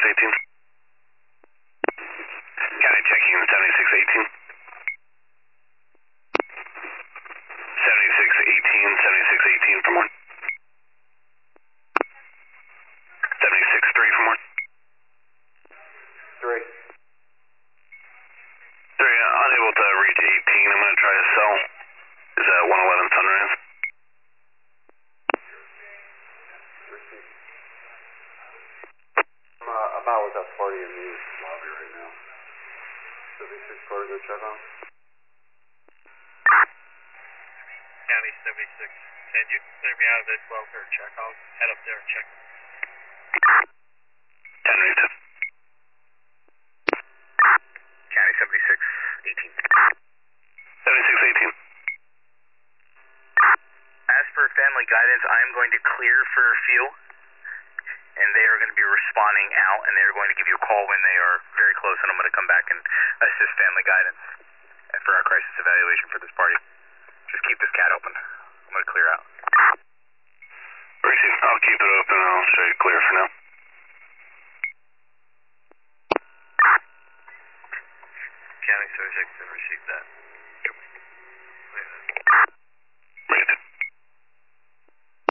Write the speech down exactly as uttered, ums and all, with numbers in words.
eighteen. County checking in seventy-six eighteen. seventy-six eighteen, seventy-six eighteen from one. seventy-six three from one. Three. Three, uh, unable to reach eighteen. I'm going to try to sell. Is that one eleven Sunrise? Receive. I'm, uh, I'm out with that party in the lobby right now. seventy-six car to go check on. County seventy-six. Can you clear me out of this welfare check? I'll head up there and check. ten negative. County seventy-six eighteen. seventy-six eighteen. As per family guidance, I am going to clear for a few, and they are going to be responding out, and they're going to give you a call when they are very close, and I'm going to come back and assist family guidance for our crisis evaluation for this party. Just keep this cat open. I'm going to clear out. Receive. I'll keep it open. I'll show you clear for now. County seventy-six, I received that. Yep.